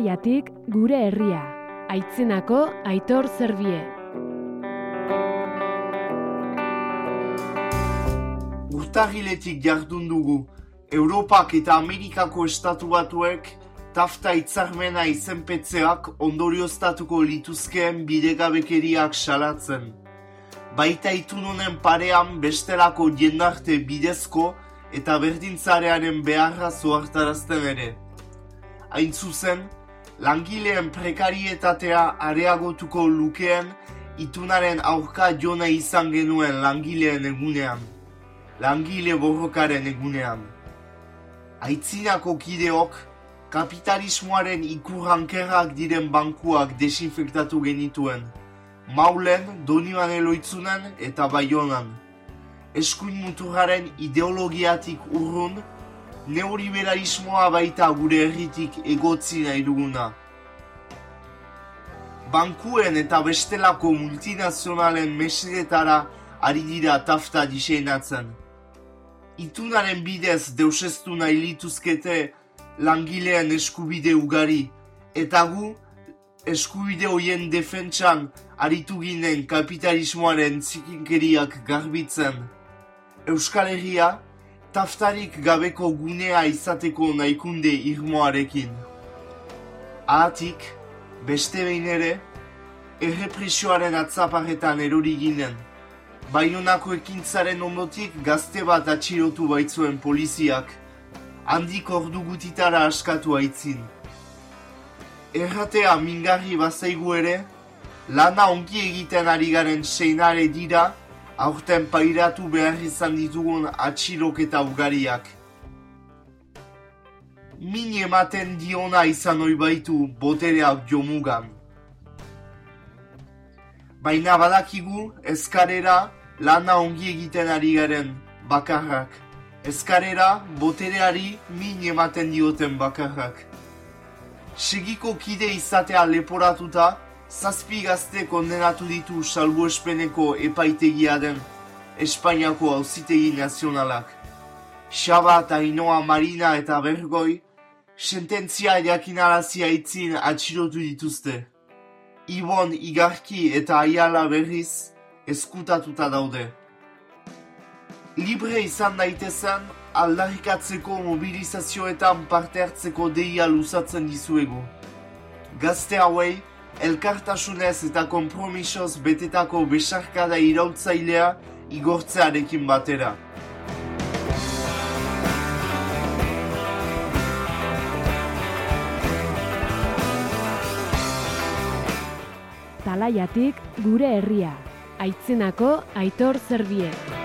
Talaiatik gure herria. Aitzinako Aitor Zerbie. Urtarriletik jardun dugu, Europak eta Amerikako estatu batuek TAFTA hitzarmena izenpetzeak ondorioztatuko lituzkeen bidegabekeriak salatzen. Baita itun honen parean bestelako jendarte bidezko eta berdintzarearen beharra zoartarazten ere. Hain zuzen, langileen prekarietatea areagotuko lukeen itunaren aurka jona izan genuen langileen egunean. Langile borrokaren egunean. Aitzinako kideok, kapitalismoaren ikurrankerrak diren bankuak desinfektatu genituen. Maulen, Donibane Loitzunen eta Baionan. Eskuin muturraren ideologiatik urrun, neoliberalismoa baita gure herritik egotzi nahi duguna. Bankuen eta bestelako multinazionalen mesedetara ari dira TAFTA diseinatzen. Itunaren bidez deuseztu nahi lituzkete langileen eskubide ugari, eta gu eskubide horien defentsan aritu ginen kapitalismoaren zikinkeriak garbitzen. Euskal Herria, TAFTarik gabeko gunea izateko nahikunde irmoarekin. Ahatik, beste behin ere, errepresioaren atzaparretan erori ginen. Baionako ekintzaren ondotik gazte bat atxilotu baitzuen poliziak, handik ordu gutitara askatu aitzin. Erratea mingarri bazaigu ere, lana ongi egiten ari garen seinale dira, aurten pairatu behar izan ditugun atxiloketa ugariak. Min ematen diona izan ohi baitu botereak jomugan. Baina badakigu ezkarera lana ongi egiten ari garen bakarrak. Ezkarera botereari min ematen dioten bakarrak. Segiko kide izatea leporatuta, 7 gazte kondenatu ditu salbuespeneko epaitegia den Espainiako Auzitegi Nazionalak. Xabat, Ainoa, Marina eta Bergoi, sententzia jakinarazi aitzin atxilotu dituzte. Ibon, Igarki eta Aiala berriz eskutatuta daude. Libre izan daitezen, aldarrikatzeko mobilizazioetan parte hartzeko deia luzatzen dizuegu. Gazte hauei, elkartasunez eta konpromisoz betetako besarkada iraultzailea igortzearekin batera. Talaiatik gure herria. Aitzinako Aitor Zerbie.